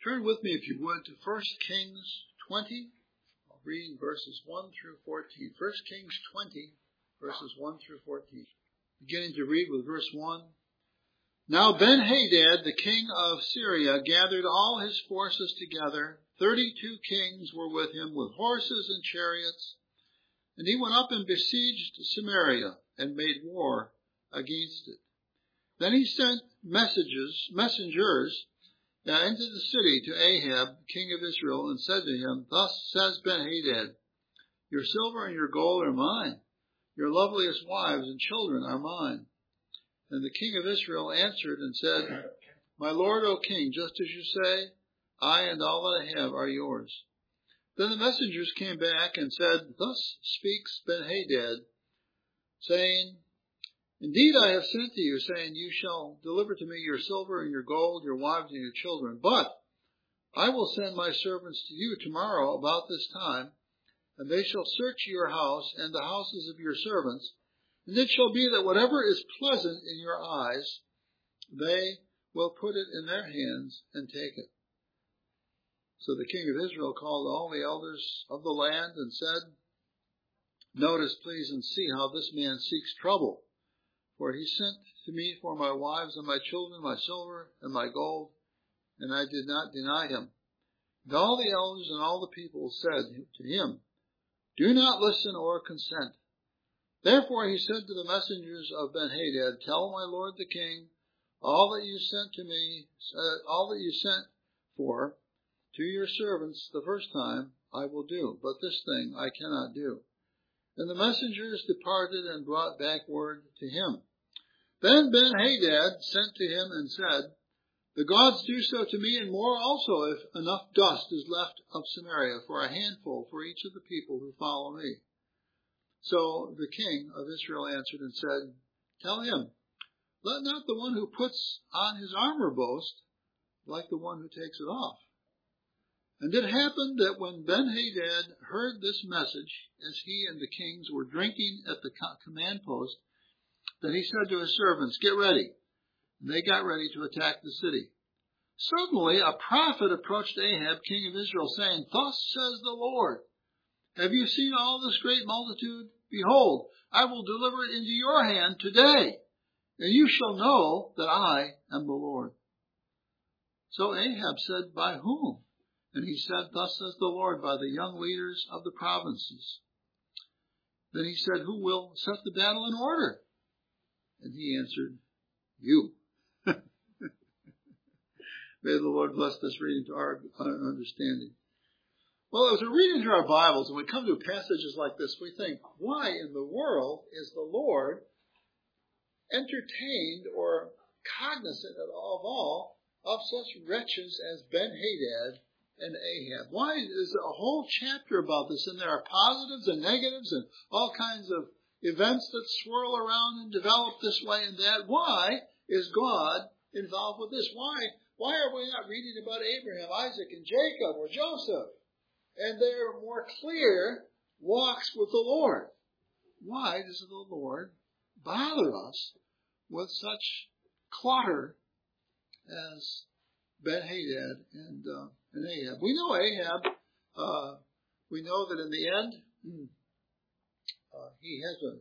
Turn with me, if you would, to 1 Kings 20. I'll read verses 1 through 14. 1 Kings 20, verses 1 through 14. Beginning to read with verse 1. Now Ben-Hadad, the king of Syria, gathered all his forces together. 32 kings were with him, with horses and chariots. And he went up and besieged Samaria and made war against it. Then he sent messengers into the city to Ahab, king of Israel, and said to him, Thus says Ben-Hadad, Your silver and your gold are mine. Your loveliest wives and children are mine. And the king of Israel answered and said, My lord, O king, just as you say, I and all that I have are yours. Then the messengers came back and said, Thus speaks Ben-Hadad, saying, Indeed I have sent to you, saying, You shall deliver to me your silver and your gold, your wives and your children. But I will send my servants to you tomorrow about this time, and they shall search your house and the houses of your servants. And it shall be that whatever is pleasant in your eyes, they will put it in their hands and take it. So the king of Israel called all the elders of the land and said, Notice, please, and see how this man seeks trouble. For he sent to me for my wives and my children, my silver and my gold, and I did not deny him. And all the elders and all the people said to him, Do not listen or consent. Therefore he said to the messengers of Ben-Hadad, Tell my lord the king, all that you sent for to your servants the first time I will do, but this thing I cannot do. And the messengers departed and brought back word to him. Then Ben-Hadad sent to him and said, The gods do so to me and more also, if enough dust is left of Samaria for a handful for each of the people who follow me. So the king of Israel answered and said, Tell him, let not the one who puts on his armor boast, like the one who takes it off. And it happened that when Ben-Hadad heard this message, as he and the kings were drinking at the command post, that he said to his servants, Get ready. And they got ready to attack the city. Suddenly a prophet approached Ahab, king of Israel, saying, Thus says the Lord, Have you seen all this great multitude? Behold, I will deliver it into your hand today, and you shall know that I am the Lord. So Ahab said, By whom? And he said, Thus says the Lord, by the young leaders of the provinces. Then he said, Who will set the battle in order? And he answered, You. May the Lord bless this reading to our understanding. Well, as we're reading through our Bibles and we come to passages like this, we think, why in the world is the Lord entertained or cognizant at all of such wretches as Ben-Hadad and Ahab? Why is a whole chapter about this? And there are positives and negatives and all kinds of events that swirl around and develop this way and that. Why is God involved with this? Why are we not reading about Abraham, Isaac, and Jacob or Joseph and their more clear walks with the Lord? Why does the Lord bother us with such clutter as Ben-Hadad and Ahab? We know Ahab. We know that in the end, he has a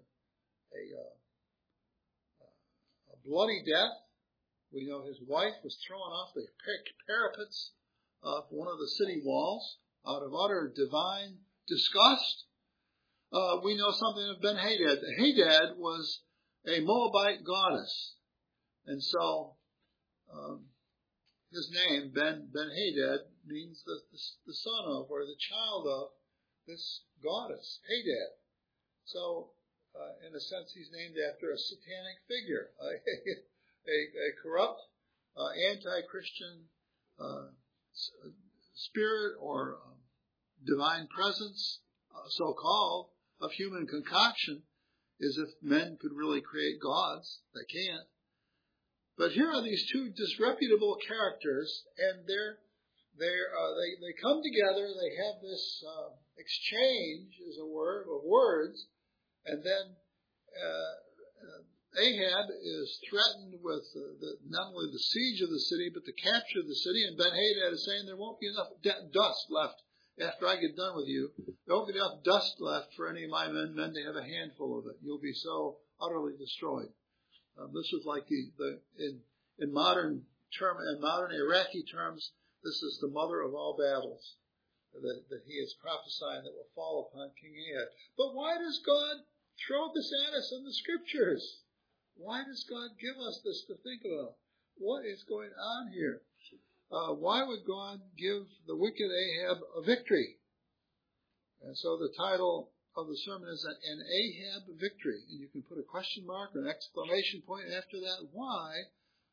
bloody death. We know his wife was thrown off the parapets of one of the city walls out of utter divine disgust. We know something of Ben-Hadad. Hadad was a Moabite goddess. And so his name, Ben-Hadad, means the son of or the child of this goddess, Hadad. So, in a sense, he's named after a satanic figure, a corrupt, anti-Christian spirit or divine presence, so-called, of human concoction, as if men could really create gods. They can't. But here are these two disreputable characters, and they come together. They have this exchange, as a word, of words, and then Ahab is threatened with not only the siege of the city, but the capture of the city. And Ben-Hadad is saying there won't be enough dust left after I get done with you. There won't be enough dust left for any of my men to have a handful of it. You'll be so utterly destroyed. This was like in modern Iraqi terms, this is the mother of all battles that he is prophesying that will fall upon King Ahab. But why does God throw this at us in the Scriptures? Why does God give us this to think about? What is going on here? Why would God give the wicked Ahab a victory? And so the title of the sermon is an Ahab victory. And you can put a question mark or an exclamation point after that. Why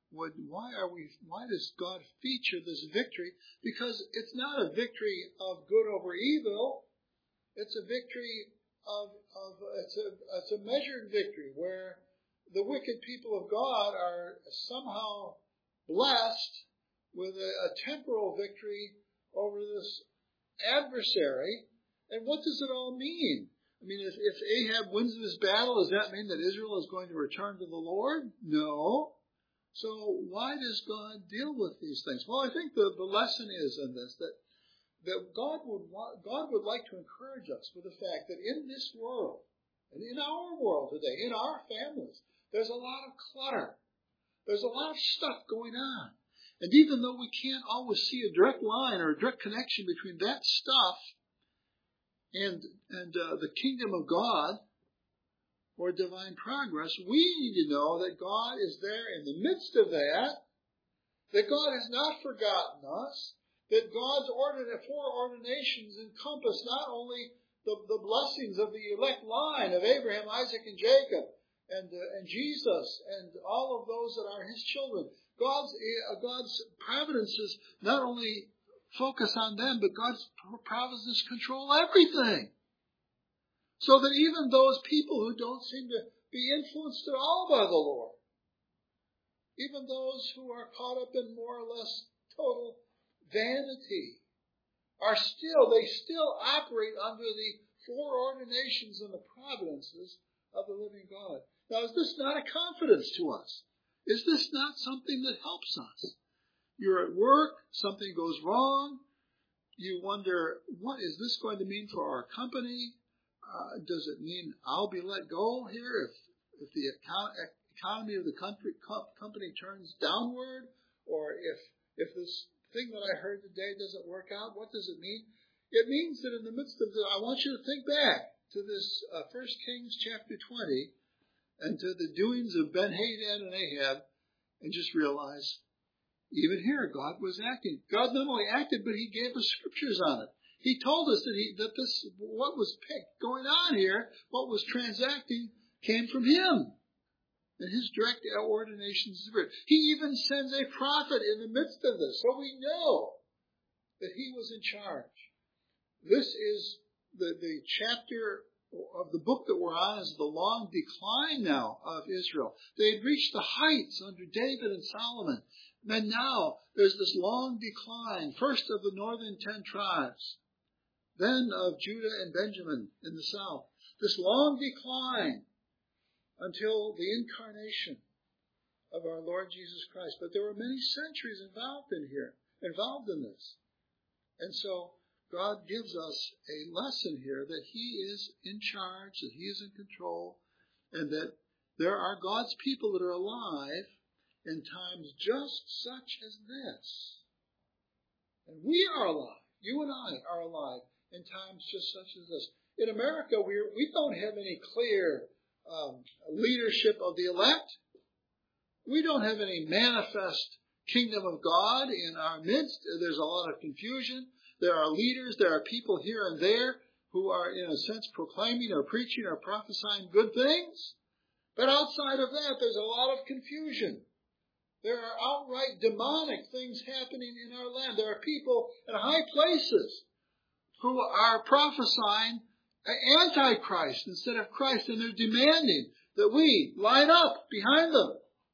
does God feature this victory? Because it's not a victory of good over evil. It's a victory it's a measured victory where the wicked people of God are somehow blessed with a temporal victory over this adversary. And what does it all mean? I mean, if Ahab wins this battle, does that mean that Israel is going to return to the Lord? No. So why does God deal with these things? Well, I think the lesson is in this, that God would like to encourage us with the fact that in this world, and in our world today, in our families, there's a lot of clutter. There's a lot of stuff going on. And even though we can't always see a direct line or a direct connection between that stuff and the kingdom of God or divine progress, we need to know that God is there in the midst of that God has not forgotten us, that God's foreordinations encompass not only the blessings of the elect line of Abraham, Isaac, and Jacob, and Jesus, and all of those that are his children. God's providences not only focus on them, but God's providences control everything. So that even those people who don't seem to be influenced at all by the Lord, even those who are caught up in more or less total vanity, they still operate under the foreordinations and the providences of the living God. Now, is this not a confidence to us? Is this not something that helps us? You're at work, something goes wrong, you wonder, what is this going to mean for our company? Does it mean I'll be let go here if the economy of the company turns downward? Or if this thing that I heard today doesn't work out, what does it mean? It means that in the midst of I want you to think back to this 1 Kings chapter 20 and to the doings of Ben-Hadad and Ahab, and just realize, even here, God was acting. God not only acted, but he gave us scriptures on it. He told us that what was going on here, what was transacting, came from him and his direct ordination spirit. He even sends a prophet in the midst of this, so we know that he was in charge. This is the chapter of the book that we're on is the long decline now of Israel. They had reached the heights under David and Solomon. And now there's this long decline, first of the northern 10 tribes, then of Judah and Benjamin in the south. This long decline until the incarnation of our Lord Jesus Christ. But there were many centuries involved in this. And so God gives us a lesson here that he is in charge, that he is in control, and that there are God's people that are alive in times just such as this. And we are alive. You and I are alive in times just such as this. In America, we don't have any clear leadership of the elect. We don't have any manifest kingdom of God in our midst. There's a lot of confusion. There are leaders, there are people here and there who are, in a sense, proclaiming or preaching or prophesying good things. But outside of that, there's a lot of confusion. There are outright demonic things happening in our land. There are people in high places who are prophesying Antichrist instead of Christ, and they're demanding that we line up behind them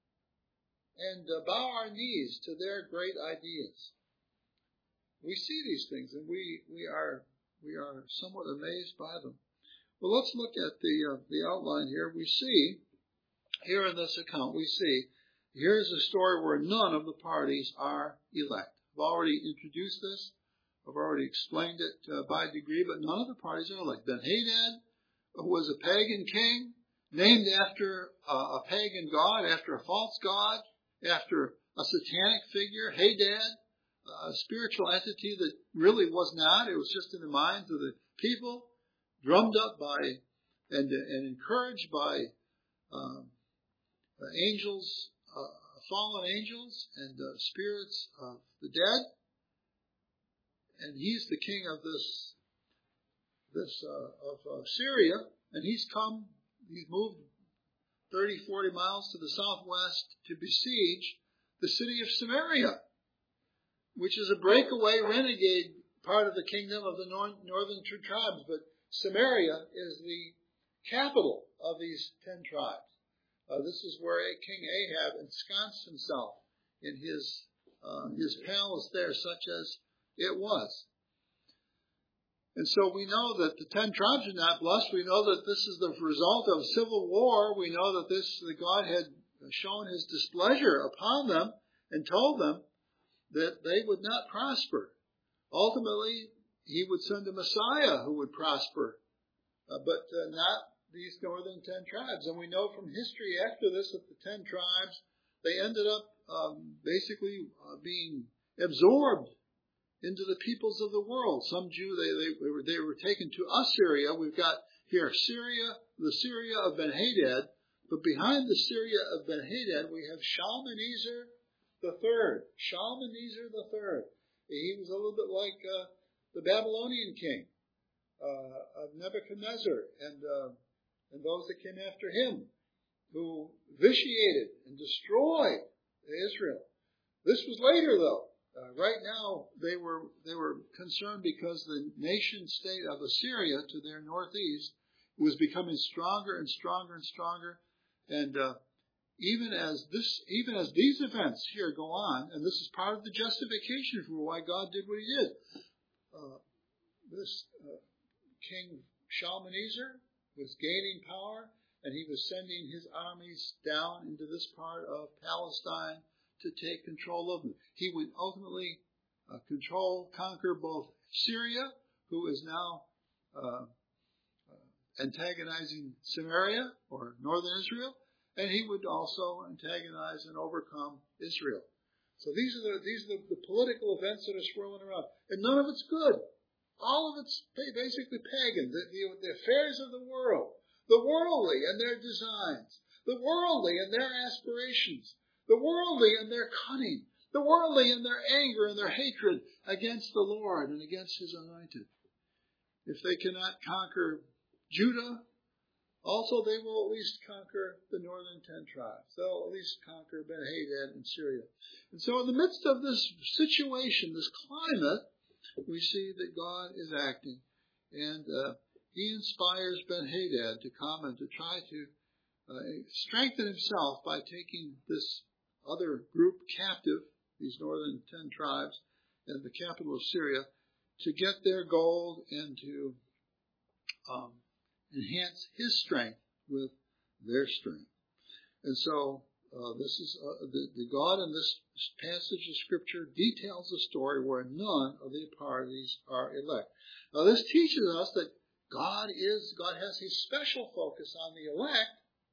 and bow our knees to their great ideas. We see these things, and we are somewhat amazed by them. Well, let's look at the outline here. We see here in this account we see, here's a story where none of the parties are elect. I've already introduced this. I've already explained it by degree, but none of the parties are elect. Ben-Hadad was a pagan king, named after a pagan god, after a false god, after a satanic figure, Hadad, a spiritual entity that really was not. It was just in the minds of the people, drummed up by and encouraged by angels, fallen angels, and spirits of the dead. And he's the king of Syria, and he's moved 30, 40 miles to the southwest to besiege the city of Samaria, which is a breakaway renegade part of the kingdom of the northern two tribes. But Samaria is the capital of these 10 tribes. This is where King Ahab ensconced himself in his palace there, such as it was. And so we know that the 10 tribes are not blessed. We know that this is the result of civil war. We know that God had shown his displeasure upon them and told them that they would not prosper. Ultimately, he would send a Messiah who would prosper, but not these northern 10 tribes. And we know from history after this that the 10 tribes, they ended up basically being absorbed into the peoples of the world. Some Jew, they were taken to Assyria. We've got here the Syria of Ben-Hadad, but behind the Syria of Ben-Hadad, we have Shalmaneser III. Shalmaneser III. He was a little bit like the Babylonian king of Nebuchadnezzar and those that came after him, who vitiated and destroyed Israel. This was later, though. Right now, they were concerned because the nation state of Assyria to their northeast was becoming stronger and stronger and stronger. And even as these events here go on, and this is part of the justification for why God did what he did. This King Shalmaneser was gaining power, and he was sending his armies down into this part of Palestine to take control of them. He would ultimately conquer both Syria, who is now antagonizing Samaria or northern Israel, and he would also antagonize and overcome Israel. So these are the political events that are swirling around, and none of it's good. All of it's basically pagan. The affairs of the world, the worldly and their designs, the worldly and their aspirations, the worldly and their cunning, the worldly and their anger and their hatred against the Lord and against his anointed. If they cannot conquer Judah, also they will at least conquer the northern 10 tribes. They'll at least conquer Ben-Hadad and Syria. And so in the midst of this situation, this climate, we see that God is acting. And he inspires Ben-Hadad to come and to try to strengthen himself by taking this other group captive, these northern 10 tribes, and the capital of Syria, to get their gold and to enhance his strength with their strength. And so this is the God in this passage of Scripture details a story where none of the parties are elect. Now this teaches us that God has his special focus on the elect,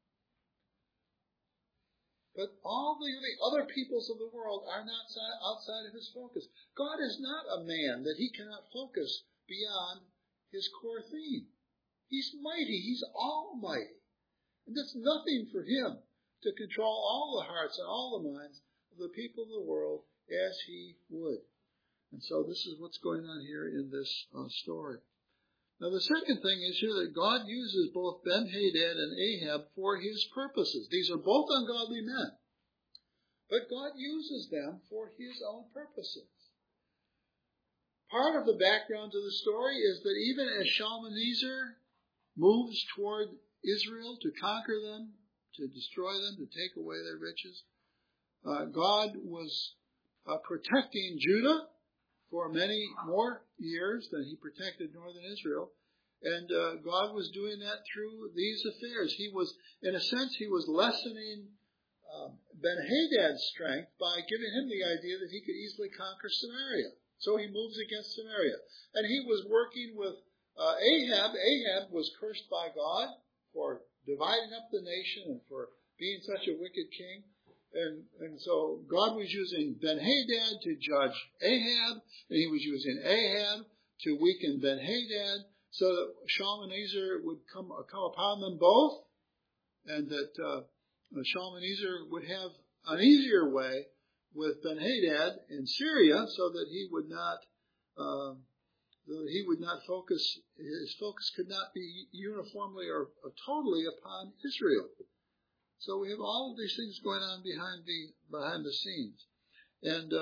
but all the other peoples of the world are not outside of his focus. God is not a man that he cannot focus beyond his core theme. He's mighty. He's almighty. And it's nothing for him to control all the hearts and all the minds of the people of the world as he would. And so this is what's going on here in this story. Now the second thing is here that God uses both Ben-Hadad and Ahab for his purposes. These are both ungodly men. But God uses them for his own purposes. Part of the background to the story is that even as Shalmaneser moves toward Israel to conquer them, to destroy them, to take away their riches, God was protecting Judah for many more years than he protected northern Israel. And God was doing that through these affairs. He was, in a sense, he was lessening Ben-Hadad's strength by giving him the idea that he could easily conquer Samaria. So he moves against Samaria. And he was working with Ahab. Ahab was cursed by God for dividing up the nation and for being such a wicked king. And so God was using Ben-Hadad to judge Ahab, and he was using Ahab to weaken Ben-Hadad, so that Shalmaneser would come upon them both, and that Shalmaneser would have an easier way with Ben-Hadad in Syria, so that he would not focus. His focus could not be uniformly or totally upon Israel. So we have all of these things going on behind the scenes, and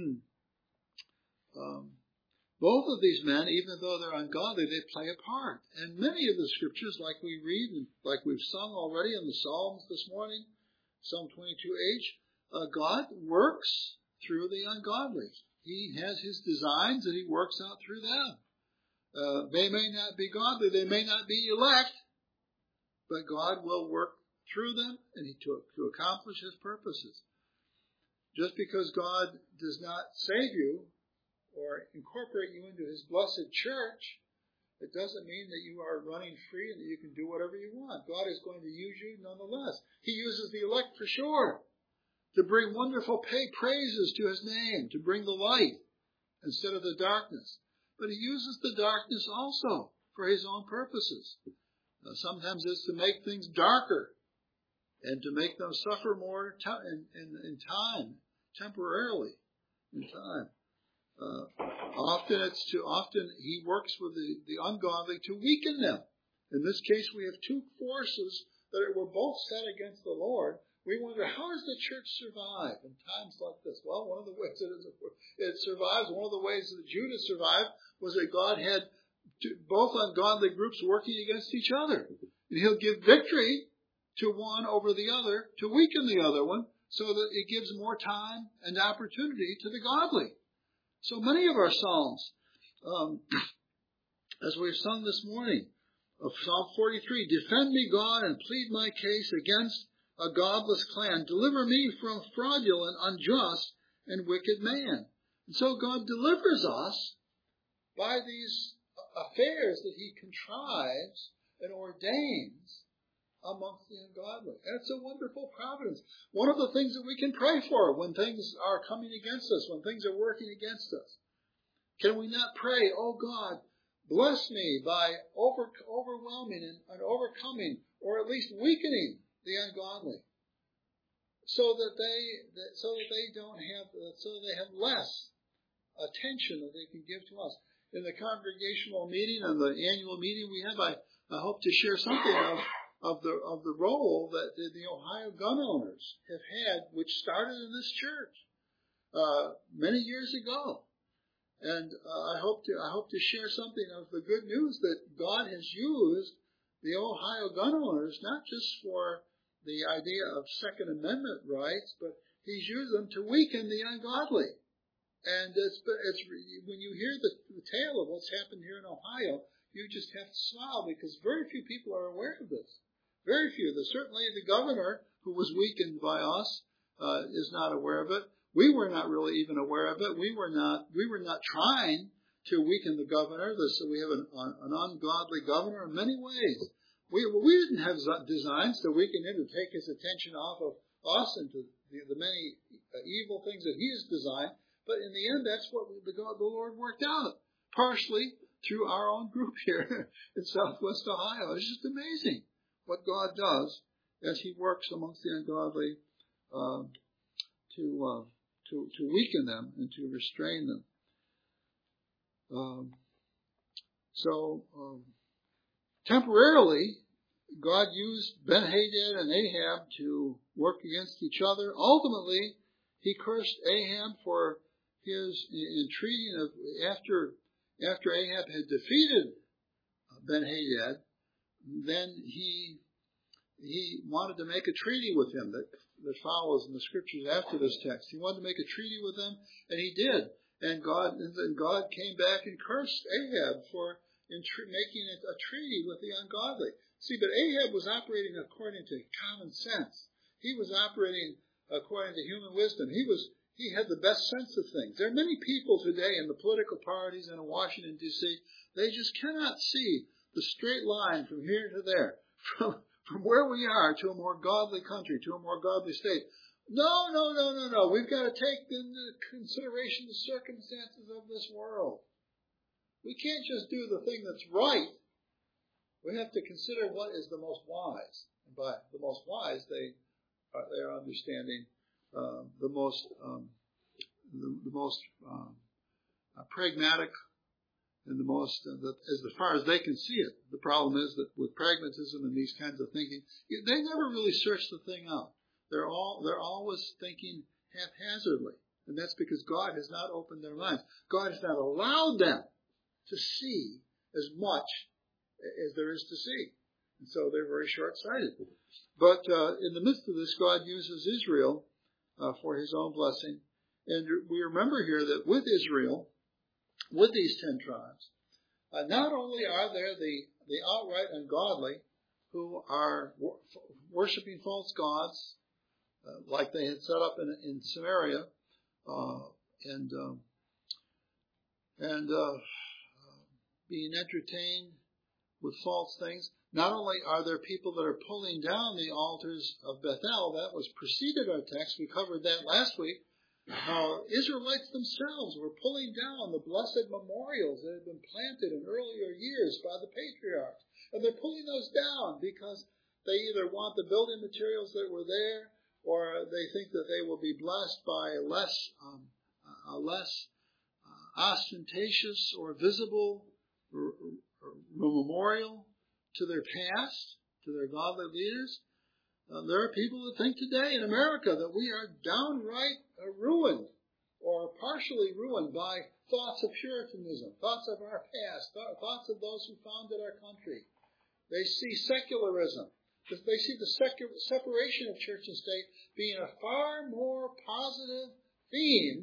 both of these men, even though they're ungodly, they play a part. And many of the scriptures, like we read and like we've sung already in the Psalms this morning, Psalm 22H, God works through the ungodly. He has his designs that he works out through them. They may not be godly, they may not be elect, but God will work through them and to accomplish his purposes. Just because God does not save you or incorporate you into his blessed church, it doesn't mean that you are running free and that you can do whatever you want. God is going to use you nonetheless. He uses the elect for sure to bring wonderful praises to his name, to bring the light instead of the darkness. But he uses the darkness also for his own purposes. Sometimes it's to make things darker and to make them suffer more in time, temporarily in time. Often he works with the ungodly to weaken them. In this case, we have two forces that were both set against the Lord. We wonder, how does the church survive in times like this? Well, one of the ways it survives, one of the ways that Judah survived was that God had both ungodly groups working against each other. And he'll give victory to one over the other to weaken the other one so that it gives more time and opportunity to the godly. So many of our psalms, as we've sung this morning, of Psalm 43, defend me, God, and plead my case against a godless clan. Deliver me from fraudulent, unjust, and wicked man. And so God delivers us by these affairs that he contrives and ordains amongst the ungodly. And it's a wonderful providence. One of the things that we can pray for when things are coming against us, when things are working against us. Can we not pray, oh God, bless me by overwhelming and overcoming, or at least weakening the ungodly, so that they have less attention that they can give to us. In the congregational meeting and the annual meeting we have, I hope to share something of the role that the Ohio gun owners have had, which started in this church many years ago. And I hope to share something of the good news that God has used the Ohio gun owners not just for the idea of Second Amendment rights, but he's used them to weaken the ungodly. And it's when you hear the tale of what's happened here in Ohio, you just have to smile, because very few people are aware of this. Very few. Certainly the governor, who was weakened by us, is not aware of it. We were not really even aware of it. We were not trying to weaken the governor. So we have an ungodly governor in many ways. We didn't have designs to weaken him, to take his attention off of us and to the many evil things that he has designed. But in the end, that's what the Lord worked out, partially through our own group here in Southwest Ohio. It's just amazing what God does as he works amongst the ungodly to weaken them and to restrain them. Temporarily, God used Ben-Hadad and Ahab to work against each other. Ultimately, he cursed Ahab for his entreating of after Ahab had defeated Ben-Hadad. Then he wanted to make a treaty with him that follows in the scriptures after this text. He wanted to make a treaty with him, and he did. And God came back and cursed Ahab for in making it a treaty with the ungodly. See, but Ahab was operating according to common sense. He was operating according to human wisdom. He had the best sense of things. There are many people today in the political parties and in Washington, D.C., they just cannot see the straight line from here to there, from where we are to a more godly country, to a more godly state. No. We've got to take into consideration the circumstances of this world. We can't just do the thing that's right. We have to consider what is the most wise. And by the most wise, they are understanding the most pragmatic and the most, as far as they can see it. The problem is that with pragmatism and these kinds of thinking, they never really search the thing out. They're always thinking haphazardly, and that's because God has not opened their minds. God has not allowed them to see as much as there is to see, and so they're very short-sighted. But in the midst of this, God uses Israel for His own blessing, and we remember here that with Israel, with these 10 tribes, not only are there the outright ungodly who are worshiping false gods, like they had set up in Samaria, and being entertained with false things. Not only are there people that are pulling down the altars of Bethel, that was preceded our text, we covered that last week, how Israelites themselves were pulling down the blessed memorials that had been planted in earlier years by the patriarchs. And they're pulling those down because they either want the building materials that were there, or they think that they will be blessed by a less ostentatious or visible memorial to their past, to their godly leaders. There are people that think today in America that we are downright ruined or partially ruined by thoughts of Puritanism, thoughts of our past, thoughts of those who founded our country. They see secularism. They see the separation of church and state being a far more positive theme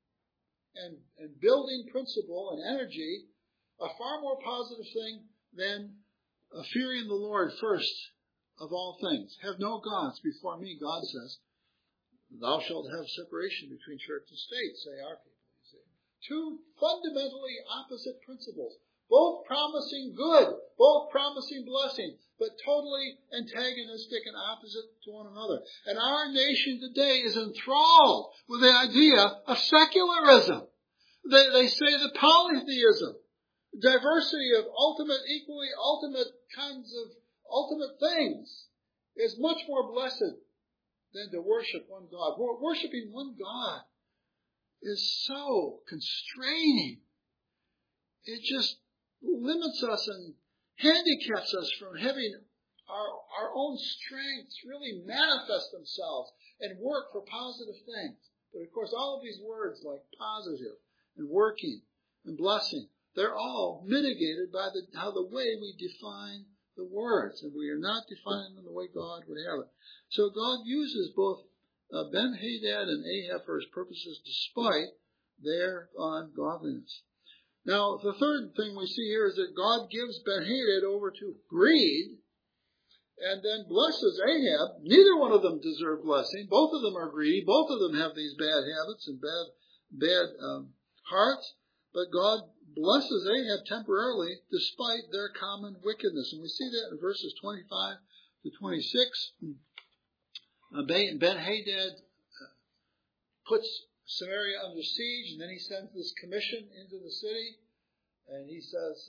and building principle and energy, a far more positive thing than fearing the Lord first of all things. Have no gods before me, God says. Thou shalt have separation between church and state, say our people. You see. Two fundamentally opposite principles, both promising good, both promising blessing, but totally antagonistic and opposite to one another. And our nation today is enthralled with the idea of secularism. They say that polytheism, diversity of equally ultimate kinds of ultimate things, is much more blessed than to worship one God. Worshipping one God is so constraining. It just limits us and handicaps us from having our own strengths really manifest themselves and work for positive things. But of course, all of these words like positive and working and blessing, they're all mitigated by how the way we define the words, and we are not defining them the way God would have it. So God uses both Ben-Hadad and Ahab for His purposes despite their ungodliness. Now, the third thing we see here is that God gives Ben-Hadad over to greed and then blesses Ahab. Neither one of them deserve blessing. Both of them are greedy. Both of them have these bad habits and bad hearts. But God blesses Ahab temporarily despite their common wickedness. And we see that in verses 25 to 26. Ben-Hadad puts Samaria under siege, and then he sends this commission into the city, and he says,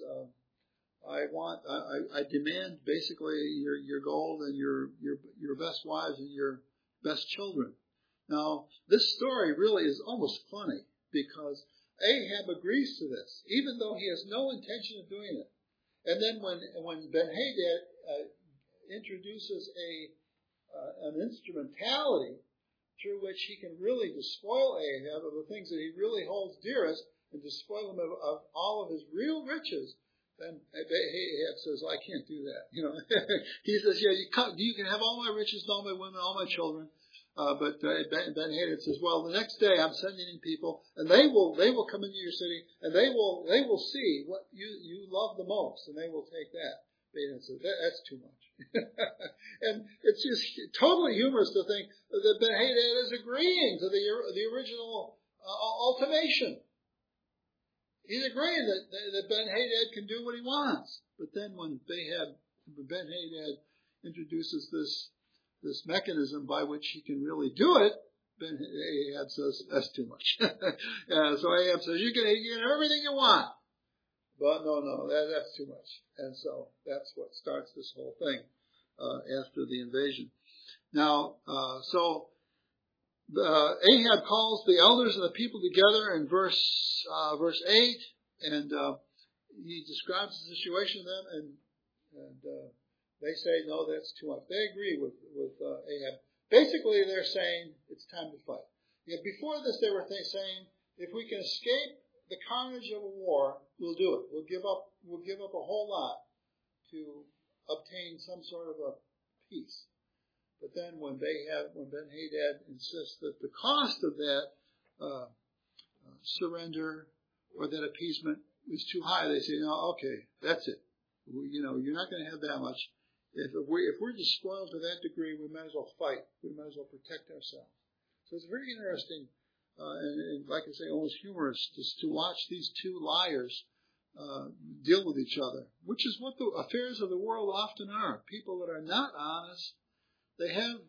I demand basically your gold and your best wives and your best children. Now, this story really is almost funny because Ahab agrees to this, even though he has no intention of doing it. And then when Ben-Hadad introduces an instrumentality through which he can really despoil Ahab of the things that he really holds dearest and despoil him of all of his real riches, then Ahab says, I can't do that. He says, yeah, you can have all my riches, all my women, all my children, But Ben-Hadad says, well, the next day I'm sending in people, and they will come into your city, and they will see what you love the most, and they will take that. Ben-Hadad says, that's too much. And it's just totally humorous to think that Ben-Hadad is agreeing to the original ultimatum. He's agreeing that Ben-Hadad can do what he wants. But then when Ben-Hadad introduces this mechanism by which he can really do it, Ahab says, that's too much. So Ahab says, you can have everything you want. But no, that's too much. And so that's what starts this whole thing after the invasion. Now, Ahab calls the elders and the people together in verse 8, and he describes the situation to them, and they say, no, that's too much. They agree with Ahab. Basically, they're saying it's time to fight. Before this, they were saying, if we can escape the carnage of a war, we'll do it. We'll give up a whole lot to obtain some sort of a peace. But then when Ben-Hadad insists that the cost of that surrender or that appeasement is too high, they say, no, okay, that's it. You're not going to have that much. If we're just spoiled to that degree, we might as well fight. We might as well protect ourselves. So it's very interesting, and like I say, almost humorous to watch these two liars deal with each other, which is what the affairs of the world often are. People that are not honest, they have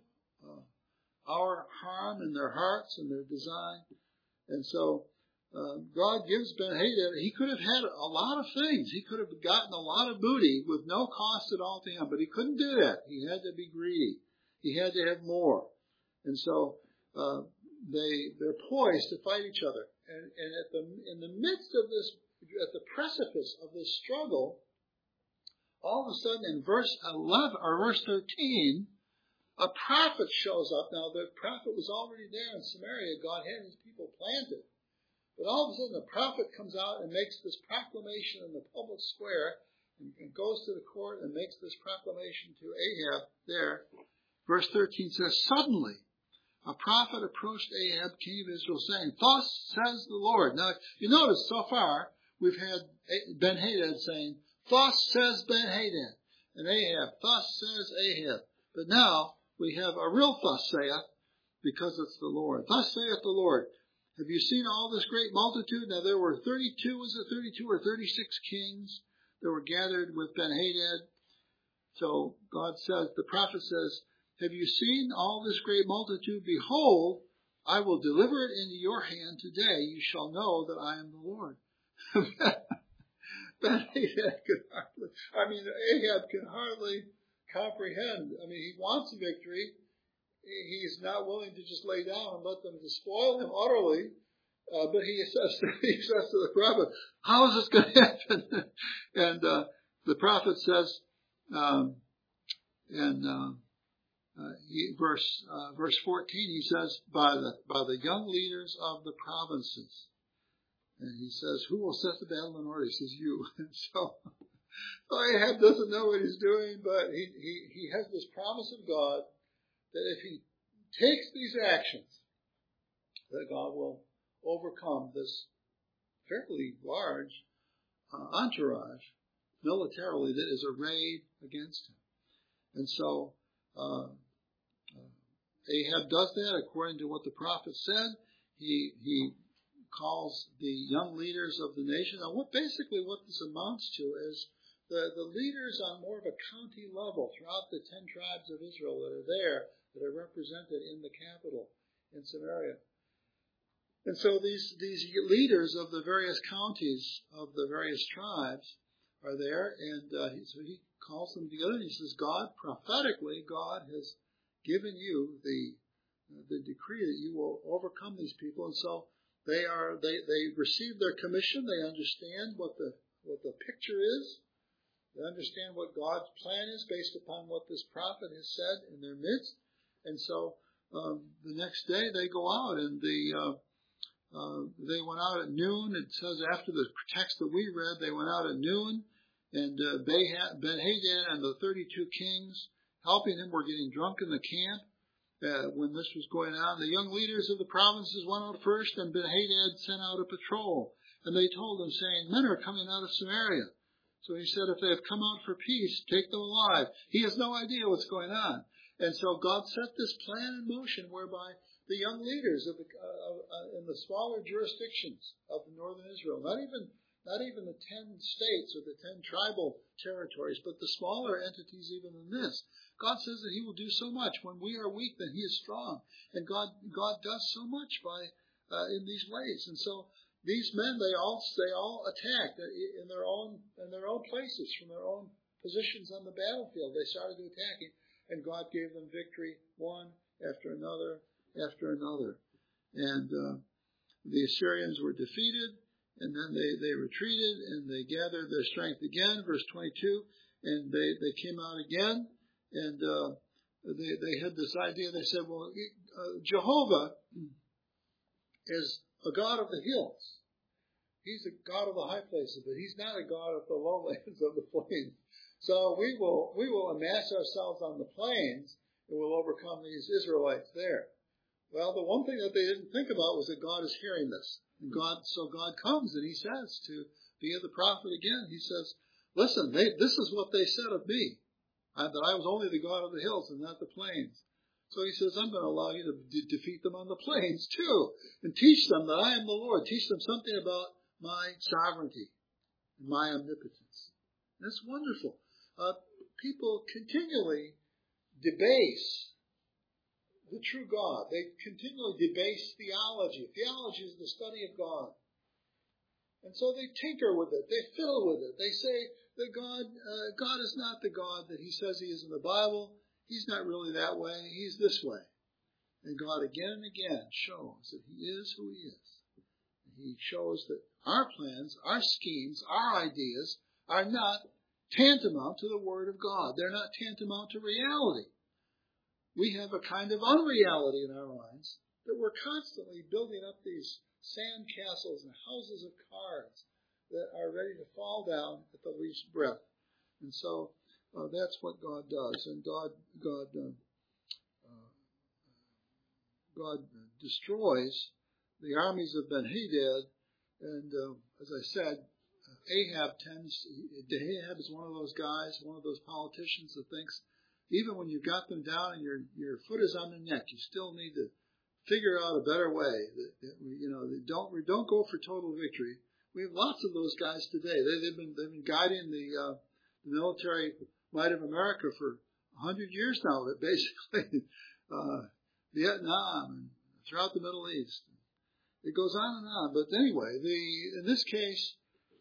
our harm in their hearts and their design. And so God gives Ben-Hadad, he could have had a lot of things. He could have gotten a lot of booty with no cost at all to him, but he couldn't do that. He had to be greedy. He had to have more. And so they're poised to fight each other. And in the midst of this, at the precipice of this struggle, all of a sudden in verse 11 or verse 13, a prophet shows up. Now the prophet was already there in Samaria. God had his people planted. But all of a sudden the prophet comes out and makes this proclamation in the public square and goes to the court and makes this proclamation to Ahab there. Verse 13 says, suddenly a prophet approached Ahab, king of Israel, saying, thus says the Lord. Now, you notice so far we've had Ben-Hadad saying, thus says Ben-Hadad. And Ahab, thus says Ahab. But now we have a real thus saith, because it's the Lord. Thus saith the Lord. Have you seen all this great multitude? Now there were 32 or 36 kings that were gathered with Ben-Hadad. So God says, the prophet says, have you seen all this great multitude? Behold, I will deliver it into your hand today. You shall know that I am the Lord. Ben-Hadad Ahab can hardly comprehend. He wants a victory. He's not willing to just lay down and let them despoil him utterly. But he says to the prophet, how is this going to happen? And the prophet says, verse 14, he says, by the young leaders of the provinces. And he says, who will set the battle in order? He says, you. And so Ahab doesn't know what he's doing, but he has this promise of God that if he takes these actions, that God will overcome this fairly large entourage militarily that is arrayed against him. And so Ahab does that according to what the prophet said. He calls the young leaders of the nation. Now, what this amounts to is the leaders on more of a county level throughout the 10 tribes of Israel that are there, that are represented in the capital in Samaria. And so these leaders of the various counties of the various tribes are there, and so he calls them together and he says, prophetically, God has given you the decree that you will overcome these people. And so they receive their commission. They understand what the picture is. They understand what God's plan is based upon what this prophet has said in their midst. And so the next day they go out, and they went out at noon. It says after the text that we read, they went out at noon, and Ben-Hadad and the 32 kings helping him were getting drunk in the camp. when this was going on, the young leaders of the provinces went out first, and Ben-Hadad sent out a patrol. And they told him, saying, men are coming out of Samaria. So he said, if they have come out for peace, take them alive. He has no idea what's going on. And so God set this plan in motion whereby the young leaders of in the smaller jurisdictions of northern Israel, not even the 10 states or the 10 tribal territories, but the smaller entities even than this. God says that he will do so much. When we are weak, then he is strong. And God does so much in these ways. And so these men, they all attacked in their own places, from their own positions on the battlefield. They started attacking, and God gave them victory, one after another after another. And the Assyrians were defeated, and then they retreated, and they gathered their strength again, verse 22, and they came out again, and they had this idea. They said, well, Jehovah is a God of the hills. He's a God of the high places, but he's not a God of the lowlands of the plains. So we will amass ourselves on the plains, and we'll overcome these Israelites there. Well, the one thing that they didn't think about was that God is hearing this. And so God comes and he says to the prophet again, he says, listen, this is what they said of me, that I was only the God of the hills and not the plains. So he says, I'm going to allow you to defeat them on the plains too, and teach them that I am the Lord. Teach them something about my sovereignty and my omnipotence. That's wonderful. People continually debase the true God. They continually debase theology. Theology is the study of God. And so they tinker with it. They fiddle with it. They say that God is not the God that he says he is in the Bible. He's not really that way. He's this way. And God again and again shows that he is who he is. He shows that our plans, our schemes, our ideas are not tantamount to the Word of God. They're not tantamount to reality. We have a kind of unreality in our minds that we're constantly building up these sand castles and houses of cards that are ready to fall down at the least breath. And so that's what God does. And God destroys the armies of Ben-Hadad. And as I said, Ahab is one of those guys, one of those politicians that thinks even when you've got them down and your foot is on the neck, you still need to figure out a better way. Don't go for total victory. We have lots of those guys today. They've been guiding the military might of America for 100 years now, basically. Vietnam and throughout the Middle East. It goes on and on. But anyway, in this case,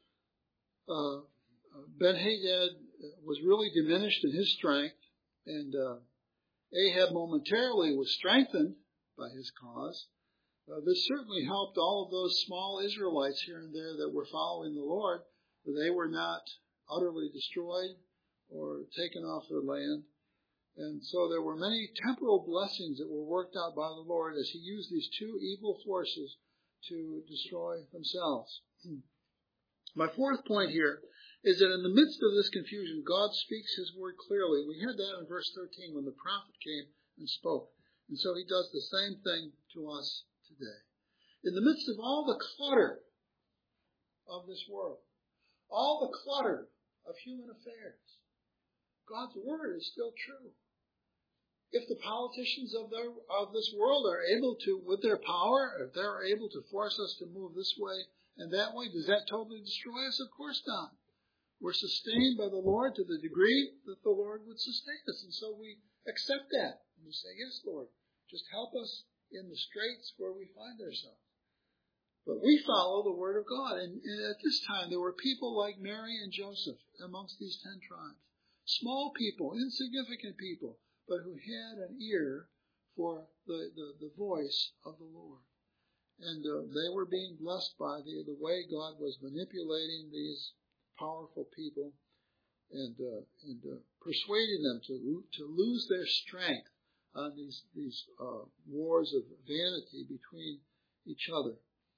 Ben-Hadad was really diminished in his strength, and Ahab momentarily was strengthened by his cause. This certainly helped all of those small Israelites here and there that were following the Lord. They were not utterly destroyed or taken off their land. And so there were many temporal blessings that were worked out by the Lord as he used these two evil forces to destroy themselves. My fourth point here is that in the midst of this confusion, God speaks his word clearly. We had that in verse 13 when the prophet came and spoke. And so he does the same thing to us today. In the midst of all the clutter of this world, all the clutter of human affairs, God's word is still true. If the politicians of this world are able to, with their power, if they're able to force us to move this way and that way, does that totally destroy us? Of course not. We're sustained by the Lord to the degree that the Lord would sustain us. And so we accept that. And we say, yes, Lord, just help us in the straits where we find ourselves. But we follow the word of God. And at this time, there were people like Mary and Joseph amongst these 10 tribes. Small people, insignificant people, but who had an ear for the voice of the Lord. And they were being blessed by the way God was manipulating these powerful people and persuading them to lose their strength on these wars of vanity between each other.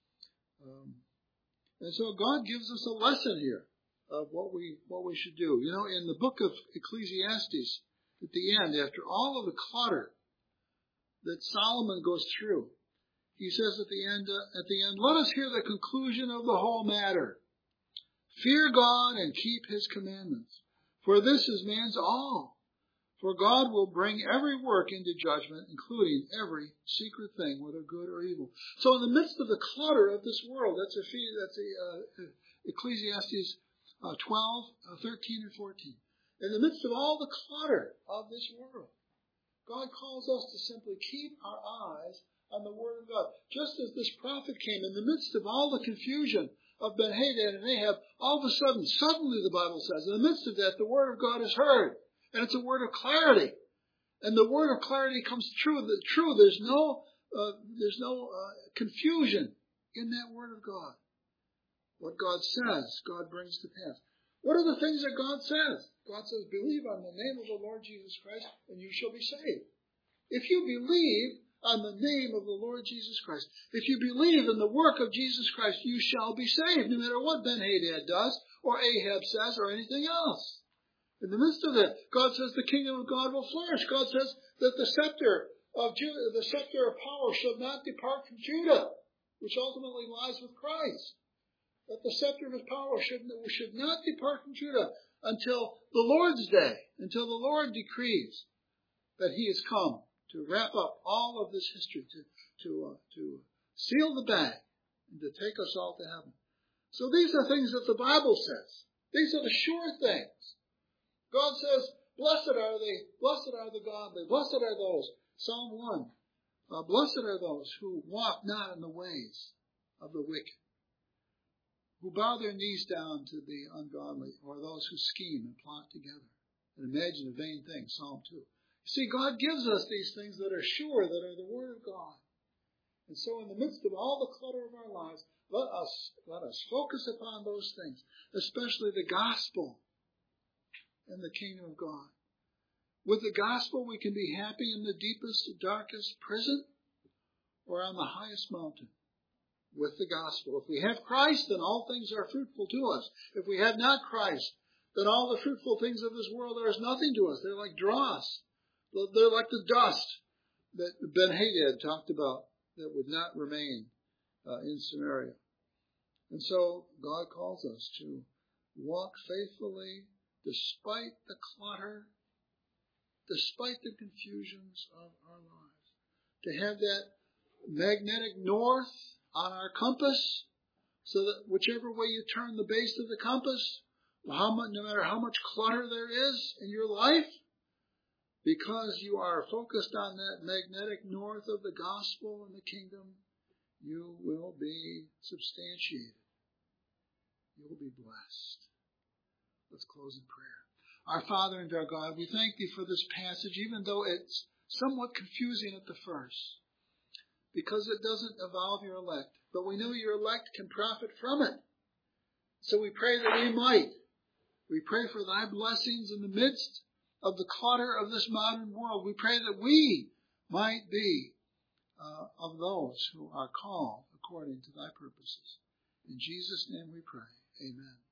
And so God gives us a lesson here of what we should do. You know, in the book of Ecclesiastes, at the end, after all of the clutter that Solomon goes through. He says at the end, let us hear the conclusion of the whole matter. Fear God and keep his commandments, for this is man's all. For God will bring every work into judgment, including every secret thing, whether good or evil. So in the midst of the clutter of this world, that's Ecclesiastes 12, 13, and 14. In the midst of all the clutter of this world, God calls us to simply keep our eyes on the Word of God. Just as this prophet came in the midst of all the confusion of Ben-Hadad and Ahab, all of a sudden, suddenly the Bible says, in the midst of that, the Word of God is heard. And it's a word of clarity. And the word of clarity comes true. There's no confusion in that word of God. What God says, God brings to pass. What are the things that God says? God says, believe on the name of the Lord Jesus Christ, and you shall be saved. If you believe on the name of the Lord Jesus Christ, if you believe in the work of Jesus Christ, you shall be saved, no matter what Ben-Hadad does, or Ahab says, or anything else. In the midst of that, God says the kingdom of God will flourish. God says that the scepter of power shall not depart from Judah, which ultimately lies with Christ. That the scepter of his power should not depart from Judah until the Lord's day, until the Lord decrees that he has come to wrap up all of this history, to seal the bag, and to take us all to heaven. So these are things that the Bible says. These are the sure things. God says, blessed are the godly, blessed are those, Psalm 1, blessed are those who walk not in the ways of the wicked, who bow their knees down to the ungodly, or those who scheme and plot together and imagine a vain thing, Psalm 2. You see, God gives us these things that are sure, that are the Word of God. And so in the midst of all the clutter of our lives, let us focus upon those things, especially the gospel and the kingdom of God. With the gospel, we can be happy in the deepest, darkest prison or on the highest mountain. With the gospel. If we have Christ, then all things are fruitful to us. If we have not Christ, then all the fruitful things of this world are as nothing to us. They're like dross. They're like the dust that Ben-Hadad talked about that would not remain in Samaria. And so God calls us to walk faithfully despite the clutter, despite the confusions of our lives. To have that magnetic north on our compass, so that whichever way you turn the base of the compass, no matter how much clutter there is in your life, because you are focused on that magnetic north of the gospel and the kingdom, you will be substantiated. You will be blessed. Let's close in prayer. Our Father and our God, we thank Thee for this passage, even though it's somewhat confusing at the first, because it doesn't involve your elect. But we know your elect can profit from it. So we pray that we might. We pray for Thy blessings in the midst of the clutter of this modern world. We pray that we might be of those who are called according to Thy purposes. In Jesus' name we pray. Amen.